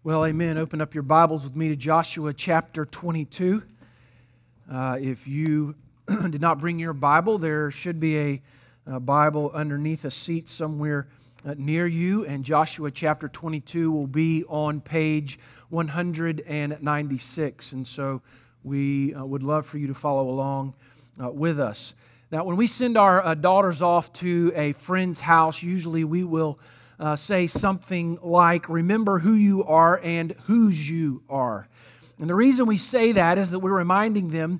Well, amen. Open up your Bibles with me to Joshua chapter 22. If you did not bring your Bible, there should be a Bible underneath a seat somewhere near you, and Joshua chapter 22 will be on page 196. And so we would love for you to follow along with us. Now, when we send our daughters off to a friend's house, usually we will say something like, remember who you are and whose you are. And the reason we say that is that we're reminding them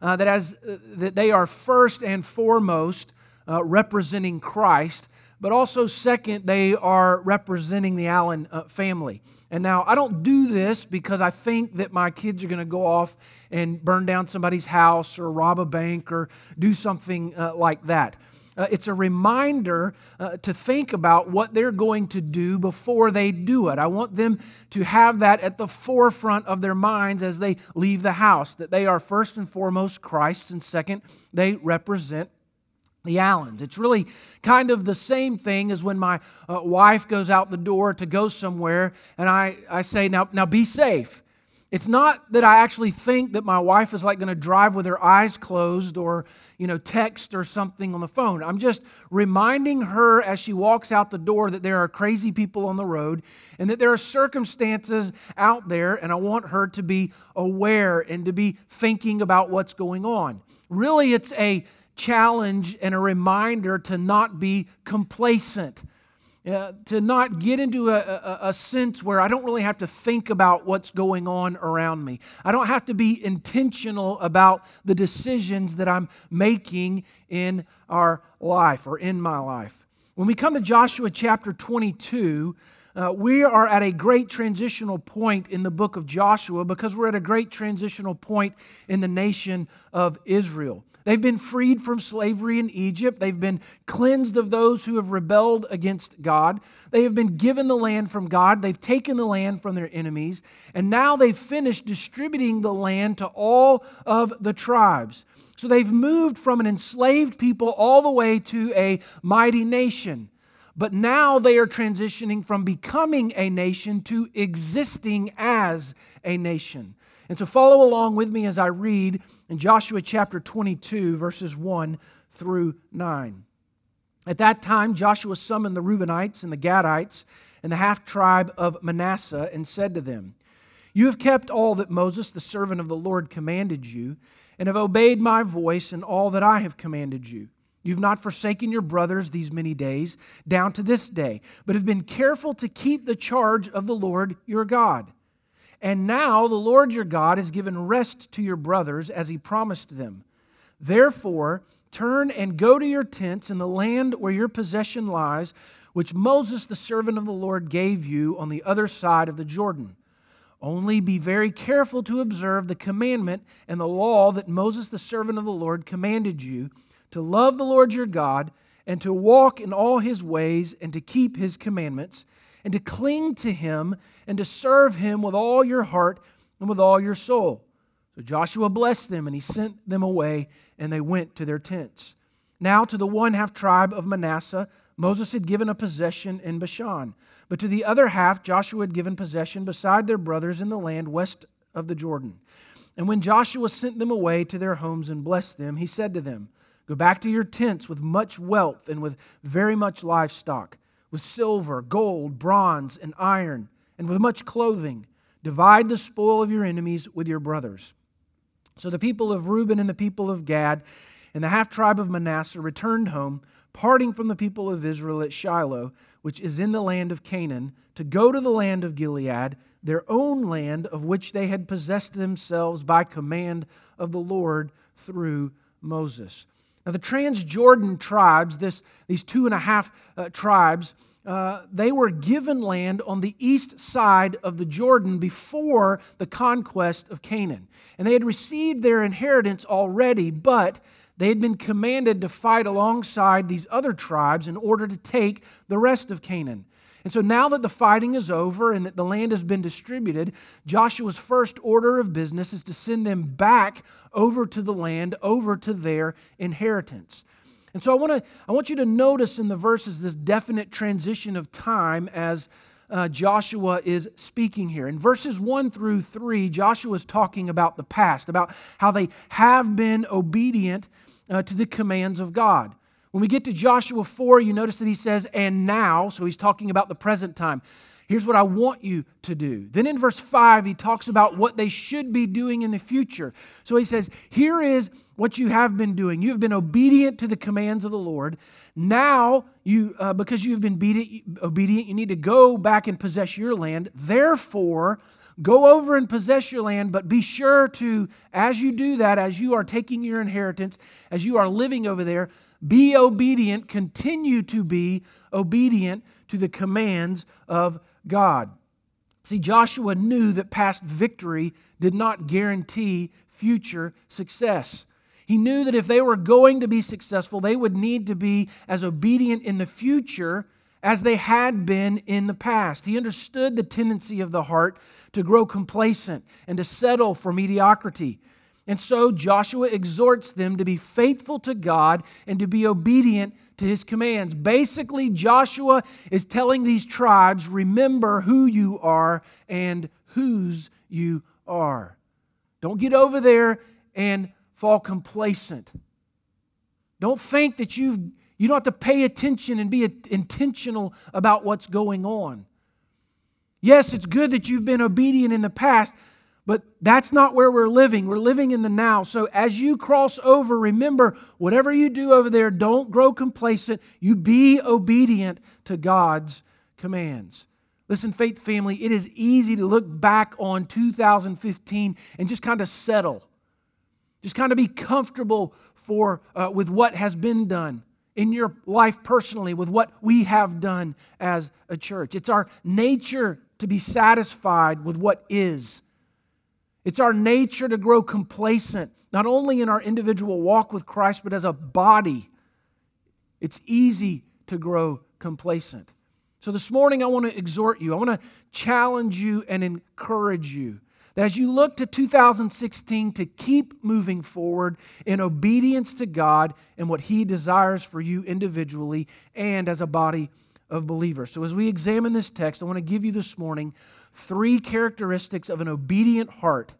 that they are first and foremost representing Christ, but also second, they are representing the Allen family. And now, I don't do this because I think that my kids are going to go off and burn down somebody's house or rob a bank or do something like that. It's a reminder to think about what they're going to do before they do it. I want them to have that at the forefront of their minds as they leave the house, that they are first and foremost Christ, and second, they represent the Allens. It's really kind of the same thing as when my wife goes out the door to go somewhere, and I say, now be safe. It's not that I actually think that my wife is like going to drive with her eyes closed or, text or something on the phone. I'm just reminding her as she walks out the door that there are crazy people on the road and that there are circumstances out there, and I want her to be aware and to be thinking about what's going on. Really, it's a challenge and a reminder to not be complacent. To not get into a sense where I don't really have to think about what's going on around me. I don't have to be intentional about the decisions that I'm making in our life or in my life. When we come to Joshua chapter 22, we are at a great transitional point in the book of Joshua because we're at a great transitional point in the nation of Israel. They've been freed from slavery in Egypt. They've been cleansed of those who have rebelled against God. They have been given the land from God. They've taken the land from their enemies. And now they've finished distributing the land to all of the tribes. So they've moved from an enslaved people all the way to a mighty nation. But now they are transitioning from becoming a nation to existing as a nation. And so follow along with me as I read in Joshua chapter 22, verses 1 through 9. At that time, Joshua summoned the Reubenites and the Gadites and the half-tribe of Manasseh and said to them, "You have kept all that Moses, the servant of the Lord, commanded you, and have obeyed my voice in all that I have commanded you. You have not forsaken your brothers these many days, down to this day, but have been careful to keep the charge of the Lord your God. And now the Lord your God has given rest to your brothers as He promised them. Therefore, turn and go to your tents in the land where your possession lies, which Moses, the servant of the Lord, gave you on the other side of the Jordan. Only be very careful to observe the commandment and the law that Moses, the servant of the Lord, commanded you, to love the Lord your God, and to walk in all His ways, and to keep His commandments, and to cling to Him, and to serve Him with all your heart and with all your soul." So Joshua blessed them, and he sent them away, and they went to their tents. Now to the one half tribe of Manasseh, Moses had given a possession in Bashan. But to the other half, Joshua had given possession beside their brothers in the land west of the Jordan. And when Joshua sent them away to their homes and blessed them, he said to them, "Go back to your tents with much wealth and with very much livestock, with silver, gold, bronze, and iron, and with much clothing. Divide the spoil of your enemies with your brothers." So the people of Reuben and the people of Gad and the half-tribe of Manasseh returned home, parting from the people of Israel at Shiloh, which is in the land of Canaan, to go to the land of Gilead, their own land of which they had possessed themselves by command of the Lord through Moses. Now, the Transjordan tribes, these 2.5 tribes, they were given land on the east side of the Jordan before the conquest of Canaan. And they had received their inheritance already, but they had been commanded to fight alongside these other tribes in order to take the rest of Canaan. And so now that the fighting is over and that the land has been distributed, Joshua's first order of business is to send them back over to the land, over to their inheritance. And so I want you to notice in the verses this definite transition of time as Joshua is speaking here. In verses 1 through 3, Joshua is talking about the past, about how they have been obedient to the commands of God. When we get to Joshua 4, you notice that he says, and now, so he's talking about the present time. Here's what I want you to do. Then in verse 5, he talks about what they should be doing in the future. So he says, here is what you have been doing. You have been obedient to the commands of the Lord. Now, because you have been obedient, you need to go back and possess your land. Therefore, go over and possess your land, but be sure to, as you do that, as you are taking your inheritance, as you are living over there, be obedient, continue to be obedient to the commands of God. See, Joshua knew that past victory did not guarantee future success. He knew that if they were going to be successful, they would need to be as obedient in the future as they had been in the past. He understood the tendency of the heart to grow complacent and to settle for mediocrity. And so Joshua exhorts them to be faithful to God and to be obedient to His commands. Basically, Joshua is telling these tribes, remember who you are and whose you are. Don't get over there and fall complacent. Don't think that you don't have to pay attention and be intentional about what's going on. Yes, it's good that you've been obedient in the past, but that's not where we're living. We're living in the now. So as you cross over, remember, whatever you do over there, don't grow complacent. You be obedient to God's commands. Listen, faith family, it is easy to look back on 2015 and just kind of settle. Just kind of be comfortable with what has been done in your life personally, with what we have done as a church. It's our nature to be satisfied with what is. It's our nature to grow complacent, not only in our individual walk with Christ, but as a body. It's easy to grow complacent. So this morning I want to exhort you, I want to challenge you and encourage you that as you look to 2016 to keep moving forward in obedience to God and what He desires for you individually and as a body of believers. So as we examine this text, I want to give you this morning 3 characteristics of an obedient heart.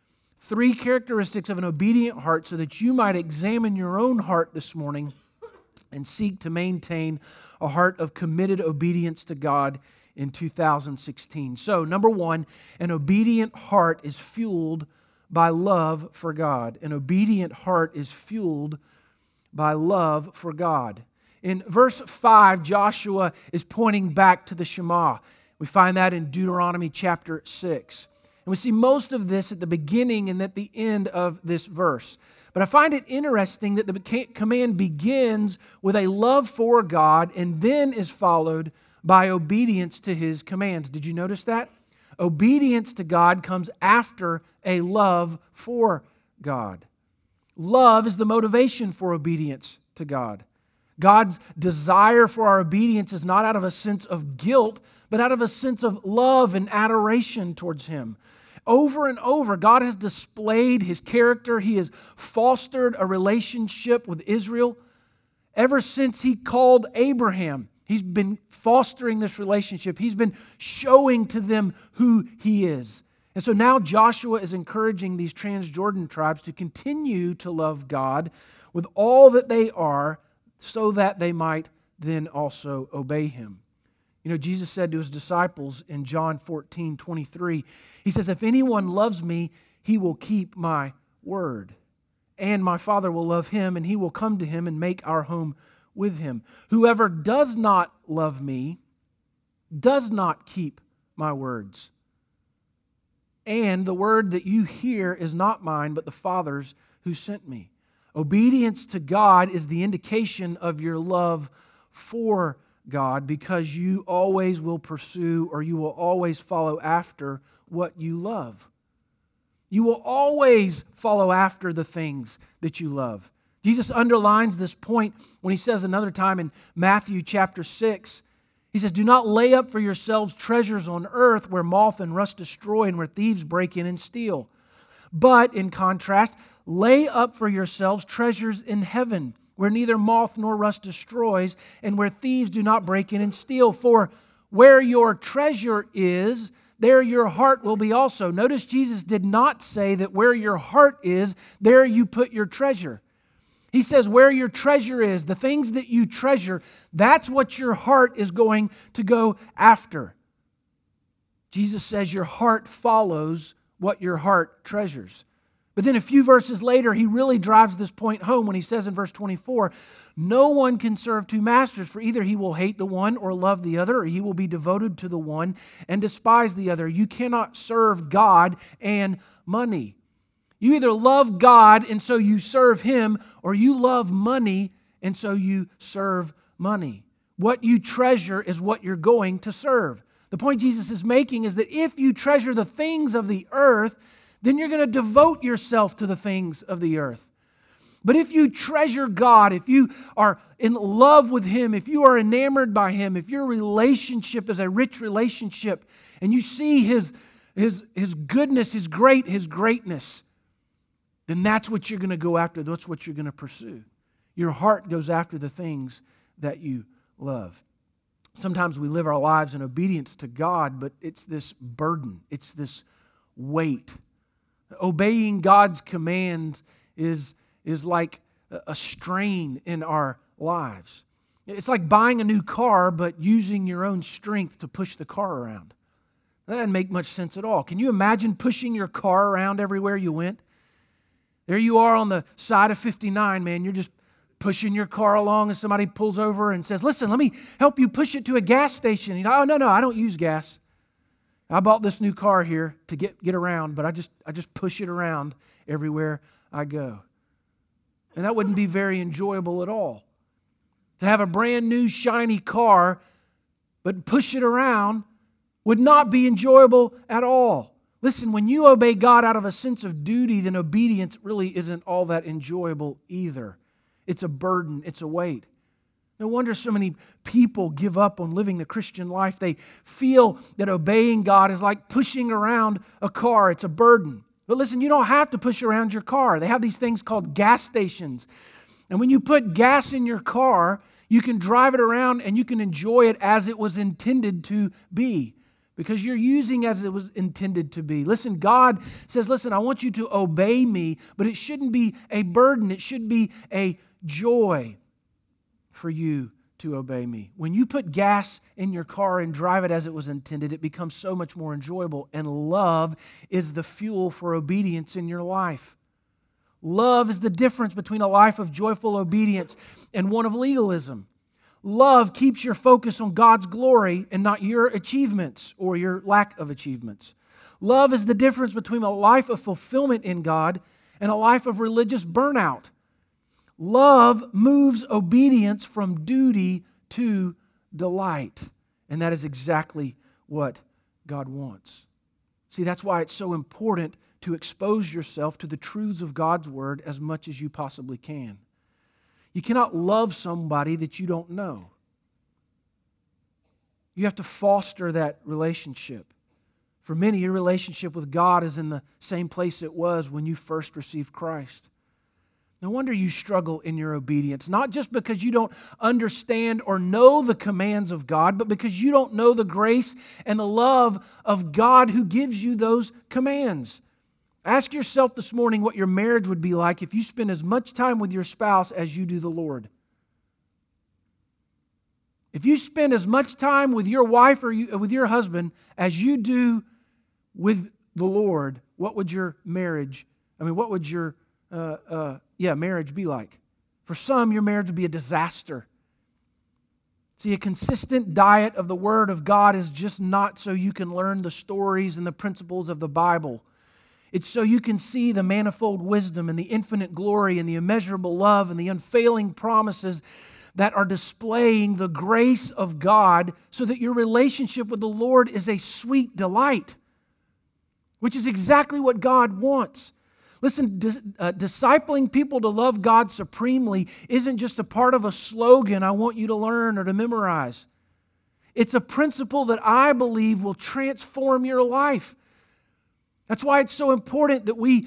3 characteristics of an obedient heart so that you might examine your own heart this morning and seek to maintain a heart of committed obedience to God in 2016. So, number 1, an obedient heart is fueled by love for God. An obedient heart is fueled by love for God. In verse 5, Joshua is pointing back to the Shema. We find that in Deuteronomy chapter 6. And we see most of this at the beginning and at the end of this verse. But I find it interesting that the command begins with a love for God and then is followed by obedience to His commands. Did you notice that? Obedience to God comes after a love for God. Love is the motivation for obedience to God. God's desire for our obedience is not out of a sense of guilt, but out of a sense of love and adoration towards Him. Over and over, God has displayed His character. He has fostered a relationship with Israel. Ever since He called Abraham, He's been fostering this relationship. He's been showing to them who He is. And so now Joshua is encouraging these Transjordan tribes to continue to love God with all that they are so that they might then also obey Him. You know, Jesus said to His disciples in John 14:23, He says, if anyone loves me, he will keep my word. And my Father will love him, and He will come to him and make our home with him. Whoever does not love me does not keep my words. And the word that you hear is not mine, but the Father's who sent me. Obedience to God is the indication of your love for God, because you always will pursue or you will always follow after what you love. You will always follow after the things that you love. Jesus underlines this point when He says another time in Matthew chapter 6, He says, do not lay up for yourselves treasures on earth where moth and rust destroy and where thieves break in and steal. But, in contrast, lay up for yourselves treasures in heaven where neither moth nor rust destroys and where thieves do not break in and steal. For where your treasure is, there your heart will be also. Notice Jesus did not say that where your heart is, there you put your treasure. He says where your treasure is, the things that you treasure, that's what your heart is going to go after. Jesus says your heart follows what your heart treasures. But then a few verses later, he really drives this point home when he says in verse 24, no one can serve two masters, for either he will hate the one or love the other, or he will be devoted to the one and despise the other. You cannot serve God and money. You either love God and so you serve Him, or you love money and so you serve money. What you treasure is what you're going to serve. The point Jesus is making is that if you treasure the things of the earth, then you're going to devote yourself to the things of the earth. But if you treasure God, if you are in love with Him, if you are enamored by Him, if your relationship is a rich relationship, and you see His goodness, His greatness, then that's what you're going to go after. That's what you're going to pursue. Your heart goes after the things that you love. Sometimes we live our lives in obedience to God, but it's this burden. It's this weight. Obeying God's command is like a strain in our lives. It's like buying a new car, but using your own strength to push the car around. That doesn't make much sense at all. Can you imagine pushing your car around everywhere you went? There you are on the side of 59, man. You're just pushing your car along and somebody pulls over and says, listen, let me help you push it to a gas station. You know, oh, no, I don't use gas. I bought this new car here to get around, but I just push it around everywhere I go. And that wouldn't be very enjoyable at all. To have a brand new shiny car, but push it around would not be enjoyable at all. Listen, when you obey God out of a sense of duty, then obedience really isn't all that enjoyable either. It's a burden, it's a weight. No wonder so many people give up on living the Christian life. They feel that obeying God is like pushing around a car. It's a burden. But listen, you don't have to push around your car. They have these things called gas stations. And when you put gas in your car, you can drive it around and you can enjoy it as it was intended to be, because you're using as it was intended to be. Listen, God says, listen, I want you to obey me, but it shouldn't be a burden. It should be a joy for you to obey me. When you put gas in your car and drive it as it was intended, it becomes so much more enjoyable. And love is the fuel for obedience in your life. Love is the difference between a life of joyful obedience and one of legalism. Love keeps your focus on God's glory and not your achievements or your lack of achievements. Love is the difference between a life of fulfillment in God and a life of religious burnout. Love moves obedience from duty to delight. And that is exactly what God wants. See, that's why it's so important to expose yourself to the truths of God's Word as much as you possibly can. You cannot love somebody that you don't know. You have to foster that relationship. For many, your relationship with God is in the same place it was when you first received Christ. No wonder you struggle in your obedience, not just because you don't understand or know the commands of God, but because you don't know the grace and the love of God who gives you those commands. Ask yourself this morning what your marriage would be like if you spend as much time with your spouse as you do the Lord. If you spend as much time with your wife or with your husband as you do with the Lord, what would your marriage, marriage be like? For some, your marriage would be a disaster. See, a consistent diet of the Word of God is just not so you can learn the stories and the principles of the Bible. It's so you can see the manifold wisdom and the infinite glory and the immeasurable love and the unfailing promises that are displaying the grace of God, so that your relationship with the Lord is a sweet delight, which is exactly what God wants. Listen, discipling people to love God supremely isn't just a part of a slogan I want you to learn or to memorize. It's a principle that I believe will transform your life. That's why it's so important that we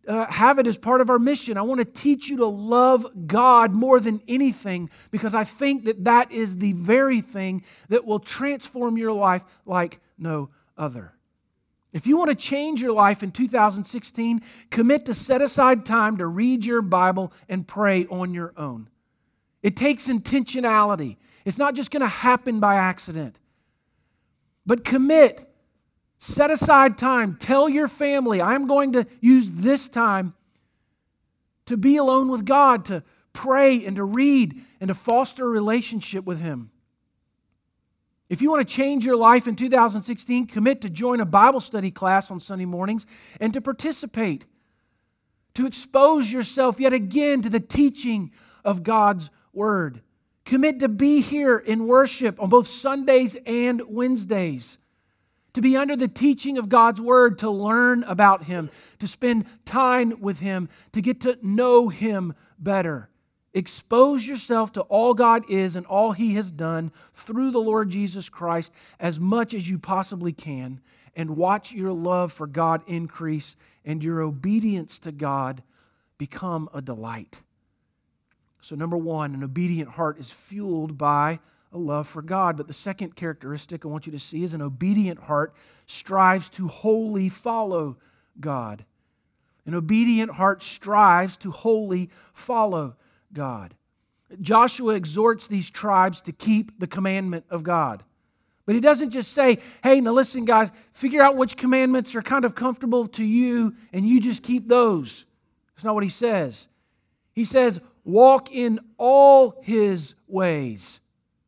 have it as part of our mission. I want to teach you to love God more than anything, because I think that that is the very thing that will transform your life like no other. If you want to change your life in 2016, commit to set aside time to read your Bible and pray on your own. It takes intentionality. It's not just going to happen by accident. But commit. Set aside time. Tell your family, I'm going to use this time to be alone with God, to pray and to read and to foster a relationship with Him. If you want to change your life in 2016, commit to join a Bible study class on Sunday mornings and to participate, to expose yourself yet again to the teaching of God's Word. Commit to be here in worship on both Sundays and Wednesdays, to be under the teaching of God's Word, to learn about Him, to spend time with Him, to get to know Him better. Expose yourself to all God is and all He has done through the Lord Jesus Christ as much as you possibly can, and watch your love for God increase and your obedience to God become a delight. So number one, an obedient heart is fueled by a love for God. But the second characteristic I want you to see is an obedient heart strives to wholly follow God. An obedient heart strives to wholly follow God. Joshua exhorts these tribes to keep the commandment of God. But he doesn't just say, hey, now listen, guys, figure out which commandments are kind of comfortable to you and you just keep those. That's not what he says. He says, walk in all His ways.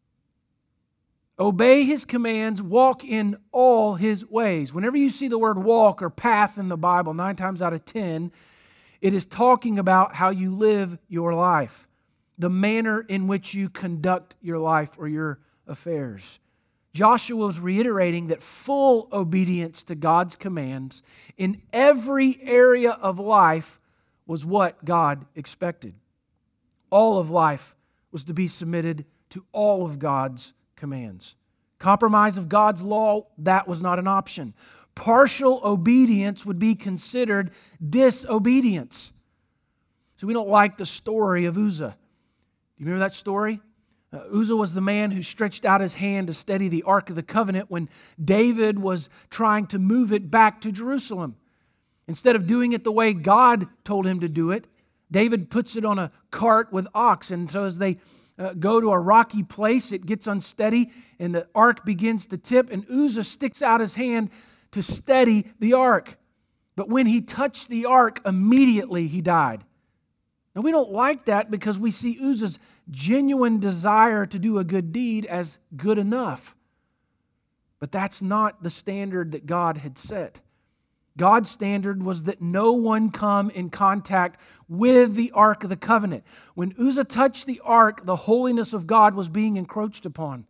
Obey His commands, walk in all His ways. Whenever you see the word walk or path in the Bible, 9 times out of 10, it is talking about how you live your life, the manner in which you conduct your life or your affairs. Joshua was reiterating that full obedience to God's commands in every area of life was what God expected. All of life was to be submitted to all of God's commands. Compromise of God's law, that was not an option. Partial obedience would be considered disobedience. So we don't like the story of Uzzah. Do you remember that story? Uzzah was the man who stretched out his hand to steady the Ark of the Covenant when David was trying to move it back to Jerusalem. Instead of doing it the way God told him to do it, David puts it on a cart with oxen. So as they go to a rocky place, it gets unsteady and the ark begins to tip, and Uzzah sticks out his hand to steady the ark. But when he touched the ark, immediately he died. Now we don't like that because we see Uzzah's genuine desire to do a good deed as good enough. But that's not the standard that God had set. God's standard was that no one come in contact with the Ark of the Covenant. When Uzzah touched the Ark, the holiness of God was being encroached upon.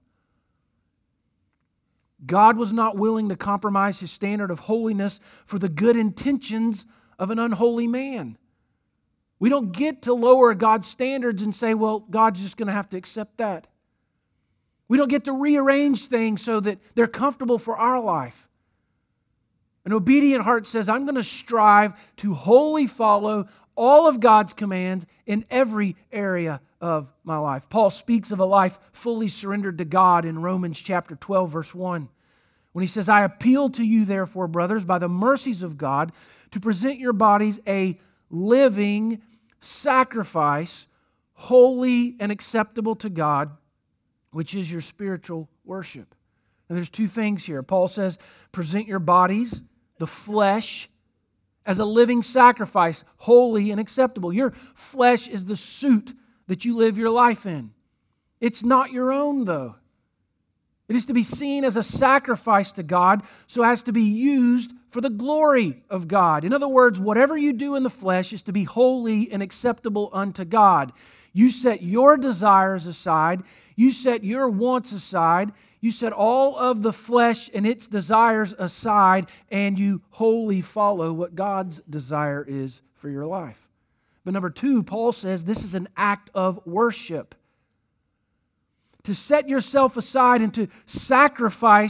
God was not willing to compromise His standard of holiness for the good intentions of an unholy man. We don't get to lower God's standards and say, well, God's just going to have to accept that. We don't get to rearrange things so that they're comfortable for our life. An obedient heart says, I'm going to strive to wholly follow all of God's commands in every area of my life. Paul speaks of a life fully surrendered to God in Romans chapter 12, verse 1, when he says, I appeal to you, therefore, brothers, by the mercies of God, to present your bodies a living sacrifice, holy and acceptable to God, which is your spiritual worship. And there's two things here. Paul says, present your bodies, the flesh, as a living sacrifice, holy and acceptable. Your flesh is the suit that you live your life in. It's not your own, though. It is to be seen as a sacrifice to God so as to be used for the glory of God. In other words, whatever you do in the flesh is to be holy and acceptable unto God. You set your desires aside. You set your wants aside. You set all of the flesh and its desires aside, and you wholly follow what God's desire is for your life. But number two, Paul says this is an act of worship. To set yourself aside and to sacrifice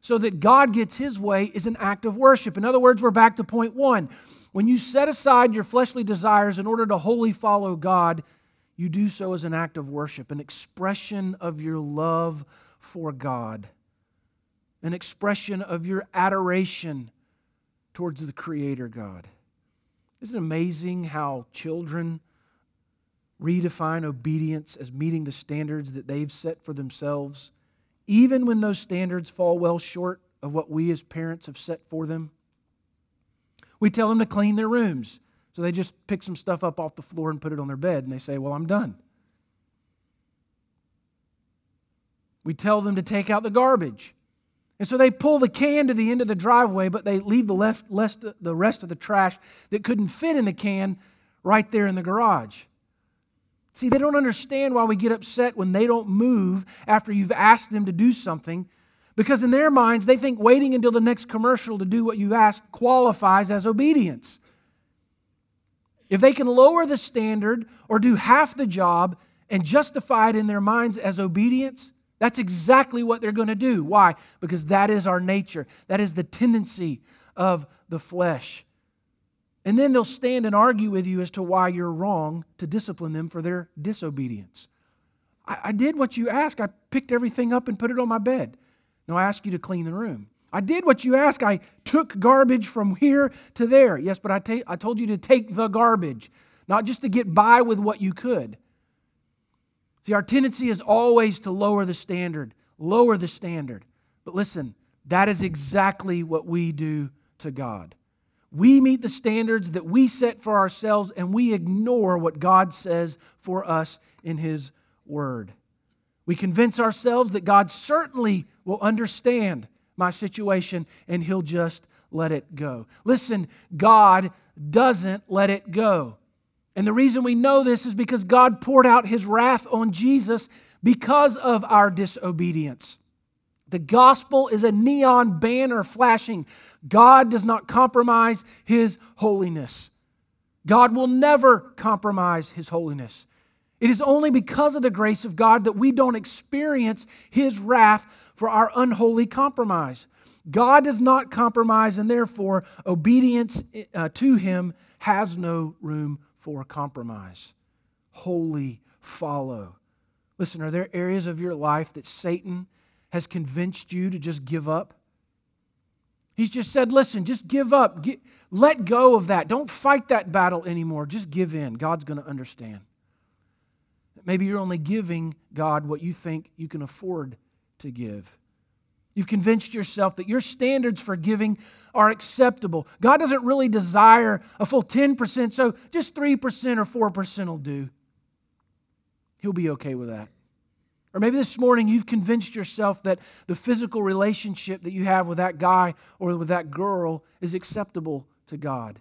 so that God gets His way is an act of worship. In other words, we're back to point one. When you set aside your fleshly desires in order to wholly follow God, you do so as an act of worship, an expression of your love for God, an expression of your adoration towards the Creator God. Isn't it amazing how children redefine obedience as meeting the standards that they've set for themselves, even when those standards fall well short of what we as parents have set for them? We tell them to clean their rooms, so they just pick some stuff up off the floor and put it on their bed, and they say, well, I'm done. We tell them to take out the garbage, and so they pull the can to the end of the driveway, but they leave the rest of the trash that couldn't fit in the can right there in the garage. See, they don't understand why we get upset when they don't move after you've asked them to do something, because in their minds, they think waiting until the next commercial to do what you've asked qualifies as obedience. If they can lower the standard or do half the job and justify it in their minds as obedience, that's exactly what they're going to do. Why? Because that is our nature. That is the tendency of the flesh. And then they'll stand and argue with you as to why you're wrong to discipline them for their disobedience. I did what you asked. I picked everything up and put it on my bed. No, I asked you to clean the room. I did what you asked. I took garbage from here to there. Yes, but I told you to take the garbage, not just to get by with what you could. See, our tendency is always to lower the standard. But listen, that is exactly what we do to God. We meet the standards that we set for ourselves, and we ignore what God says for us in His Word. We convince ourselves that God certainly will understand my situation and He'll just let it go. Listen, God doesn't let it go. And the reason we know this is because God poured out His wrath on Jesus because of our disobedience. The gospel is a neon banner flashing. God does not compromise His holiness. God will never compromise His holiness. It is only because of the grace of God that we don't experience His wrath for our unholy compromise. God does not compromise, and therefore obedience to Him has no room for compromise. Wholly follow. Listen, are there areas of your life that Satan has convinced you to just give up? He's just said, listen, just give up. Let go of that. Don't fight that battle anymore. Just give in. God's going to understand. Maybe you're only giving God what you think you can afford to give. You've convinced yourself that your standards for giving are acceptable. God doesn't really desire a full 10%, so just 3% or 4% will do. He'll be okay with that. Or maybe this morning you've convinced yourself that the physical relationship that you have with that guy or with that girl is acceptable to God.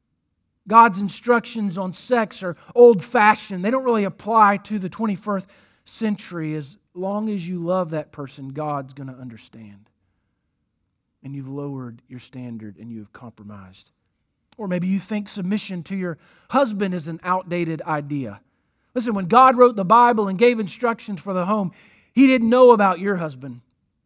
God's instructions on sex are old-fashioned. They don't really apply to the 21st century. As long as you love that person, God's going to understand. And you've lowered your standard and you've compromised. Or maybe you think submission to your husband is an outdated idea. Listen, when God wrote the Bible and gave instructions for the home, He didn't know about your husband.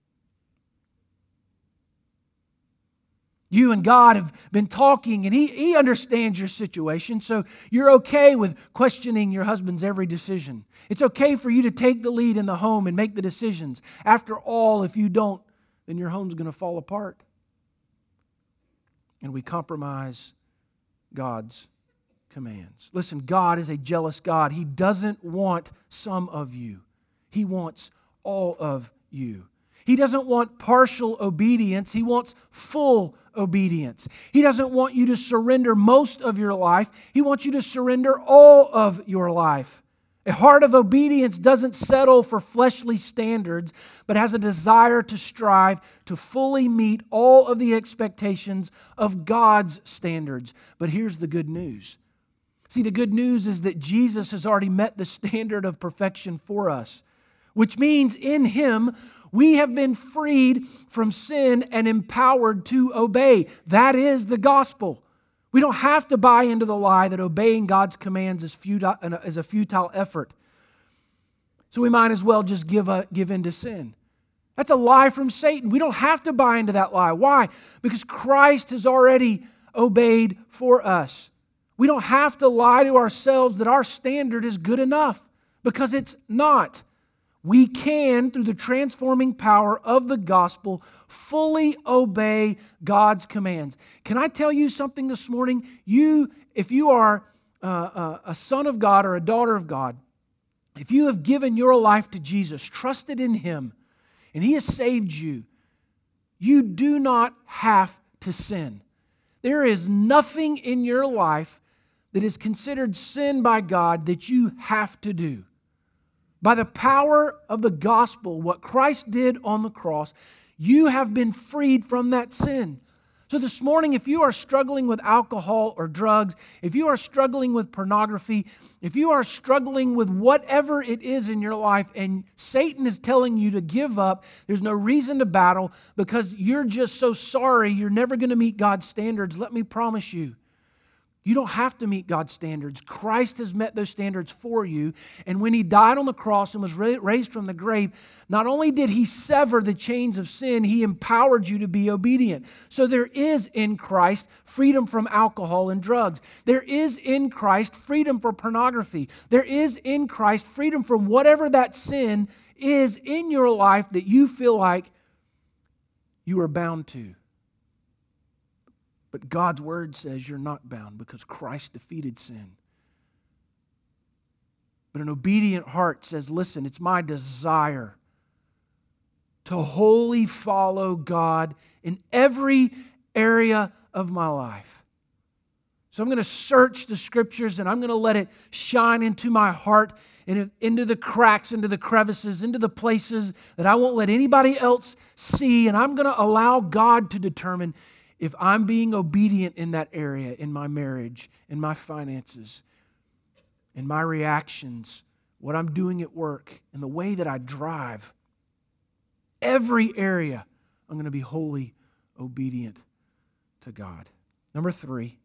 You and God have been talking, and He understands your situation, so you're okay with questioning your husband's every decision. It's okay for you to take the lead in the home and make the decisions. After all, if you don't, then your home's going to fall apart. And we compromise God's commands. Listen, God is a jealous God. He doesn't want some of you. He wants all of you. He doesn't want partial obedience. He wants full obedience. He doesn't want you to surrender most of your life. He wants you to surrender all of your life. A heart of obedience doesn't settle for fleshly standards, but has a desire to strive to fully meet all of the expectations of God's standards. But here's the good news. See, the good news is that Jesus has already met the standard of perfection for us, which means in Him we have been freed from sin and empowered to obey. That is the gospel. We don't have to buy into the lie that obeying God's commands is a futile effort. So we might as well just give in to sin. That's a lie from Satan. We don't have to buy into that lie. Why? Because Christ has already obeyed for us. We don't have to lie to ourselves that our standard is good enough, because it's not. We can, through the transforming power of the gospel, fully obey God's commands. Can I tell you something this morning? If you are a son of God or a daughter of God, if you have given your life to Jesus, trusted in Him, and He has saved you, you do not have to sin. There is nothing in your life that is considered sin by God that you have to do. By the power of the gospel, what Christ did on the cross, you have been freed from that sin. So this morning, if you are struggling with alcohol or drugs, if you are struggling with pornography, if you are struggling with whatever it is in your life and Satan is telling you to give up, there's no reason to battle because you're just so sorry you're never going to meet God's standards, let me promise you, you don't have to meet God's standards. Christ has met those standards for you. And when He died on the cross and was raised from the grave, not only did He sever the chains of sin, He empowered you to be obedient. So there is in Christ freedom from alcohol and drugs. There is in Christ freedom from pornography. There is in Christ freedom from whatever that sin is in your life that you feel like you are bound to. But God's Word says you're not bound because Christ defeated sin. But an obedient heart says, listen, it's my desire to wholly follow God in every area of my life. So I'm going to search the Scriptures and I'm going to let it shine into my heart and into the cracks, into the crevices, into the places that I won't let anybody else see. And I'm going to allow God to determine if I'm being obedient in that area, in my marriage, in my finances, in my reactions, what I'm doing at work, in the way that I drive. Every area, I'm going to be wholly obedient to God. Number 3,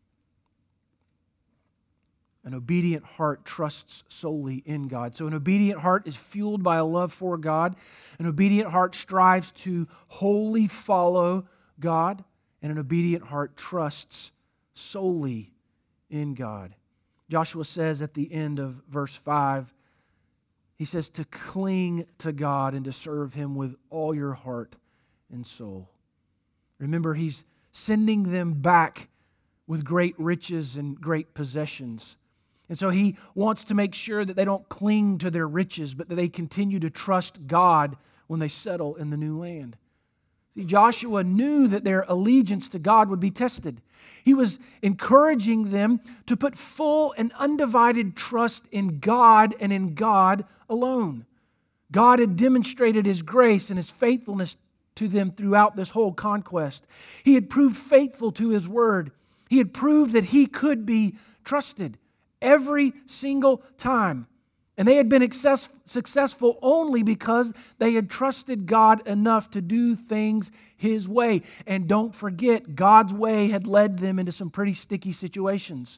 an obedient heart trusts solely in God. So an obedient heart is fueled by a love for God. An obedient heart strives to wholly follow God. And an obedient heart trusts solely in God. Joshua says at the end of verse 5, he says to cling to God and to serve Him with all your heart and soul. Remember, He's sending them back with great riches and great possessions. And so He wants to make sure that they don't cling to their riches, but that they continue to trust God when they settle in the new land. See, Joshua knew that their allegiance to God would be tested. He was encouraging them to put full and undivided trust in God and in God alone. God had demonstrated His grace and His faithfulness to them throughout this whole conquest. He had proved faithful to His word. He had proved that He could be trusted every single time. And they had been successful only because they had trusted God enough to do things His way. And don't forget, God's way had led them into some pretty sticky situations.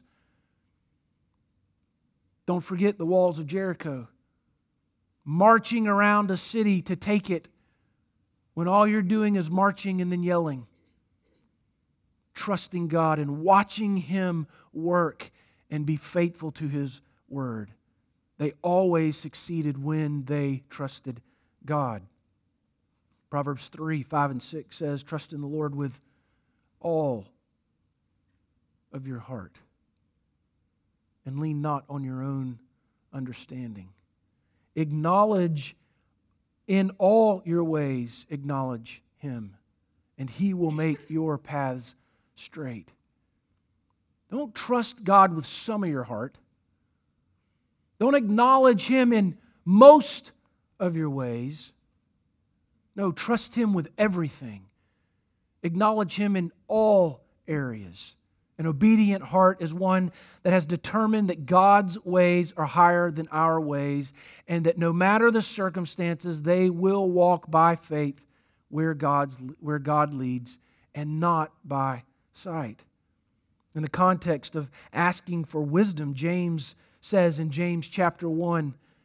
Don't forget the walls of Jericho. Marching around a city to take it when all you're doing is marching and then yelling. Trusting God and watching Him work and be faithful to His word. They always succeeded when they trusted God. Proverbs 3, 5, and 6 says, trust in the Lord with all of your heart and lean not on your own understanding. Acknowledge in all your ways, acknowledge Him, and He will make your paths straight. Don't trust God with some of your heart. Don't acknowledge Him in most of your ways. No, trust Him with everything. Acknowledge Him in all areas. An obedient heart is one that has determined that God's ways are higher than our ways, and that no matter the circumstances, they will walk by faith where God leads and not by sight. In the context of asking for wisdom, James says in James chapter 1,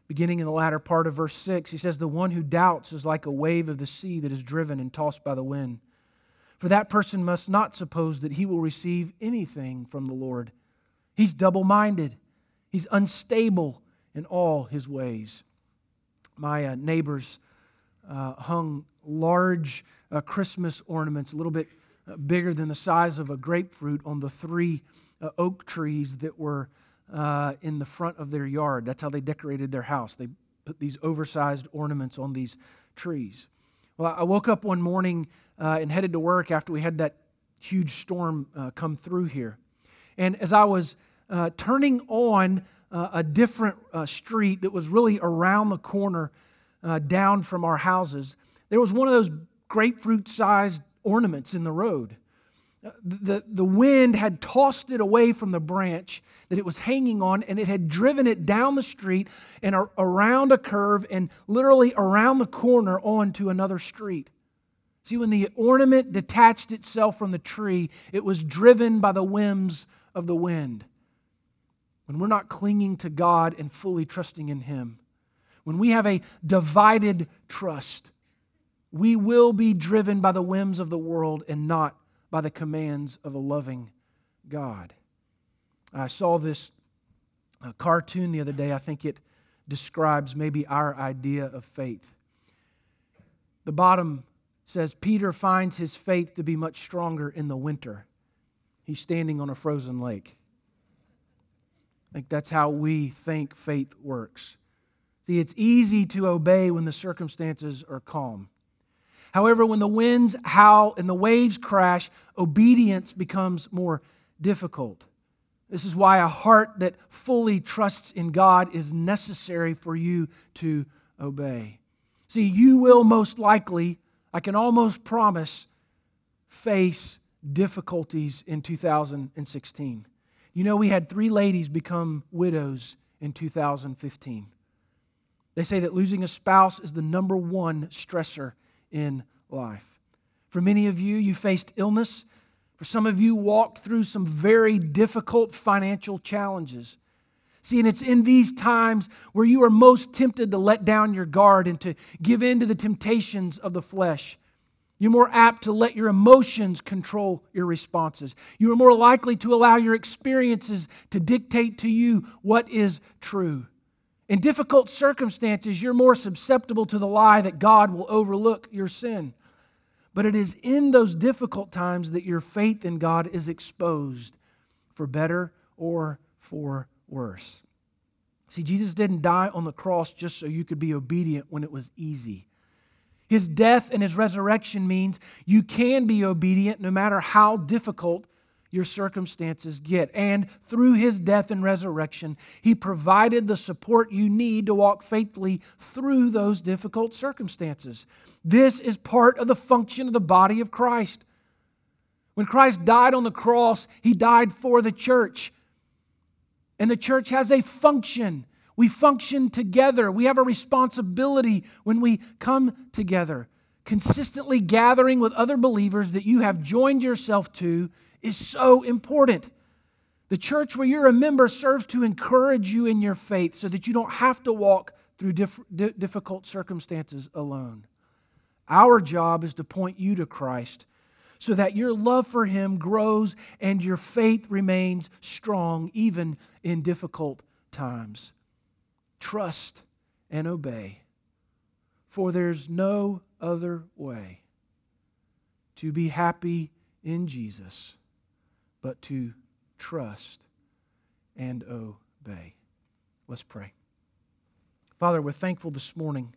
Beginning in the latter part of verse 6, he says, "The one who doubts is like a wave of the sea that is driven and tossed by the wind. For that person must not suppose that he will receive anything from the Lord. He's double-minded. He's unstable in all his ways." My neighbors hung large Christmas ornaments, a little bit bigger than the size of a grapefruit, on the 3 oak trees that were in the front of their yard. That's how they decorated their house. They put these oversized ornaments on these trees. Well, I woke up one morning and headed to work after we had that huge storm come through here. And as I was turning on a different street that was really around the corner down from our houses, there was one of those grapefruit-sized ornaments in the road. The wind had tossed it away from the branch that it was hanging on, and it had driven it down the street and around a curve and literally around the corner onto another street. See, when the ornament detached itself from the tree, it was driven by the whims of the wind. When we're not clinging to God and fully trusting in Him, when we have a divided trust, we will be driven by the whims of the world and not by the commands of a loving God. I saw this cartoon the other day. I think it describes maybe our idea of faith. The bottom says, Peter finds his faith to be much stronger in the winter. He's standing on a frozen lake. I think that's how we think faith works. See, it's easy to obey when the circumstances are calm. However, when the winds howl and the waves crash, obedience becomes more difficult. This is why a heart that fully trusts in God is necessary for you to obey. See, you will most likely, I can almost promise, face difficulties in 2016. You know, we had 3 ladies become widows in 2015. They say that losing a spouse is the number one stressor in life. For many of you, you faced illness. For some of you, walked through some very difficult financial challenges. See, and it's in these times where you are most tempted to let down your guard and to give in to the temptations of the flesh. You're more apt to let your emotions control your responses. You are more likely to allow your experiences to dictate to you what is true. In difficult circumstances, you're more susceptible to the lie that God will overlook your sin. But it is in those difficult times that your faith in God is exposed, for better or for worse. See, Jesus didn't die on the cross just so you could be obedient when it was easy. His death and His resurrection means you can be obedient no matter how difficult your circumstances get. And through His death and resurrection, He provided the support you need to walk faithfully through those difficult circumstances. This is part of the function of the body of Christ. When Christ died on the cross, He died for the church. And the church has a function. We function together. We have a responsibility when we come together. Consistently gathering with other believers that you have joined yourself to is so important. The church where you're a member serves to encourage you in your faith so that you don't have to walk through difficult circumstances alone. Our job is to point you to Christ so that your love for Him grows and your faith remains strong even in difficult times. Trust and obey, for there's no other way to be happy in Jesus but to trust and obey. Let's pray. Father, we're thankful this morning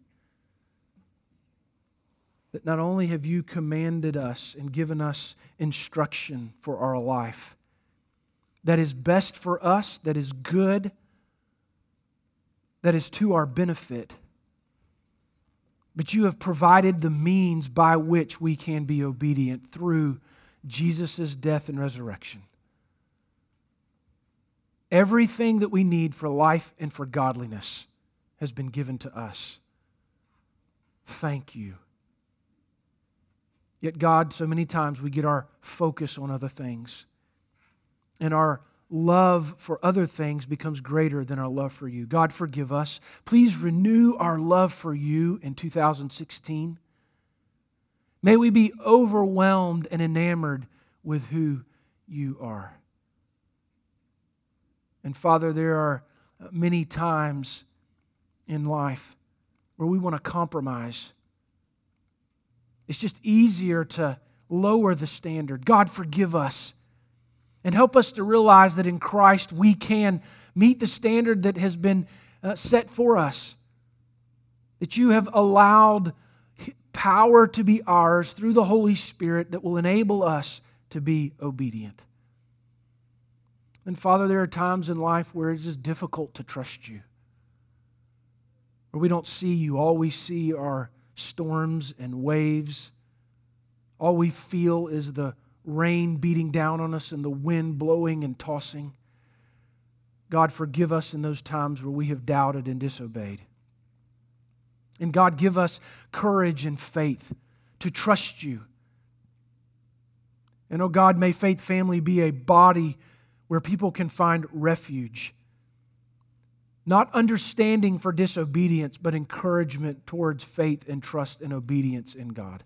that not only have You commanded us and given us instruction for our life that is best for us, that is good, that is to our benefit, but You have provided the means by which we can be obedient through Jesus' death and resurrection. Everything that we need for life and for godliness has been given to us. Thank You. Yet God, so many times we get our focus on other things. And our love for other things becomes greater than our love for you. God, forgive us. Please renew our love for you in 2016. May we be overwhelmed and enamored with who you are. And Father, there are many times in life where we want to compromise. It's just easier to lower the standard. God, forgive us. And help us to realize that in Christ we can meet the standard that has been set for us. That you have allowed power to be ours through the Holy Spirit that will enable us to be obedient. And Father, there are times in life where it's just difficult to trust you. Where we don't see you. All we see are storms and waves. All we feel is the rain beating down on us and the wind blowing and tossing. God, forgive us in those times where we have doubted and disobeyed. And God, give us courage and faith to trust you. And oh God, may Faith Family be a body where people can find refuge. Not understanding for disobedience, but encouragement towards faith and trust and obedience in God.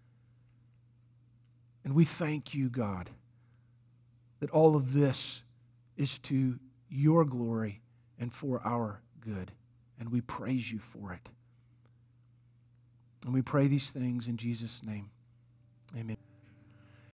And we thank you, God, that all of this is to your glory and for our good. And we praise you for it. And we pray these things in Jesus' name. Amen.